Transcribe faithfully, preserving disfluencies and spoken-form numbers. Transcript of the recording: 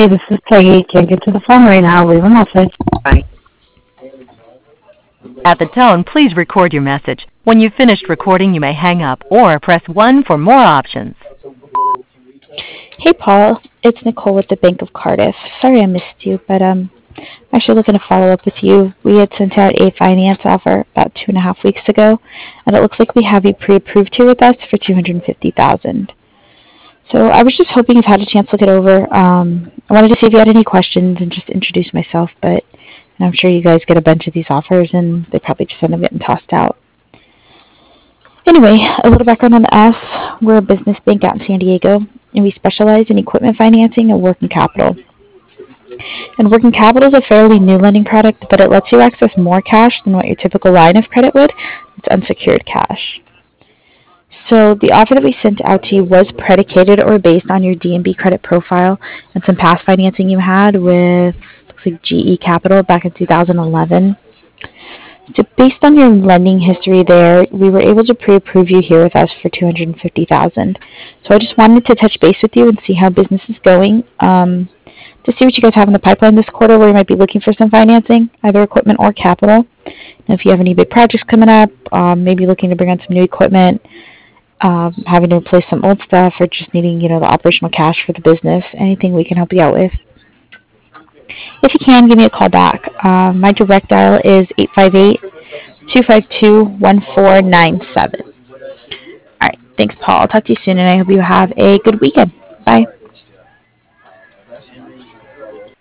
Hi, this is Peggy. Can't get to the phone right now. Leave a message. Bye. At the tone, please record your message. When you've finished recording, you may hang up or press one for more options. Hey, Paul. It's Nicole with the Bank of Cardiff. Sorry I missed you, but um, I'm actually looking to follow up with you. We had sent out a finance offer about two and a half weeks ago, and it looks like we have you pre-approved here with us for two hundred fifty thousand dollars. So I was just hoping you've had a chance to look it over. Um, I wanted to see if you had any questions and just introduce myself, but and I'm sure you guys get a bunch of these offers, and they probably just end up getting tossed out. Anyway, a little background on us. We're a business bank out in San Diego, and we specialize in equipment financing and working capital. And working capital is a fairly new lending product, but it lets you access more cash than what your typical line of credit would. It's unsecured cash. So the offer that we sent out to you was predicated or based on your D and B credit profile and some past financing you had with looks like G E Capital back in two thousand eleven. So based on your lending history there, we were able to pre-approve you here with us for two hundred fifty thousand dollars. So I just wanted to touch base with you and see how business is going, um, to see what you guys have in the pipeline this quarter where you might be looking for some financing, either equipment or capital. And if you have any big projects coming up, um, maybe looking to bring on some new equipment, um, having to replace some old stuff, or just needing, you know, the operational cash for the business, anything we can help you out with. If you can, give me a call back. Uh, my direct dial is eight five eight, two five two, one four nine seven. All right. Thanks, Paul. I'll talk to you soon, and I hope you have a good weekend. Bye.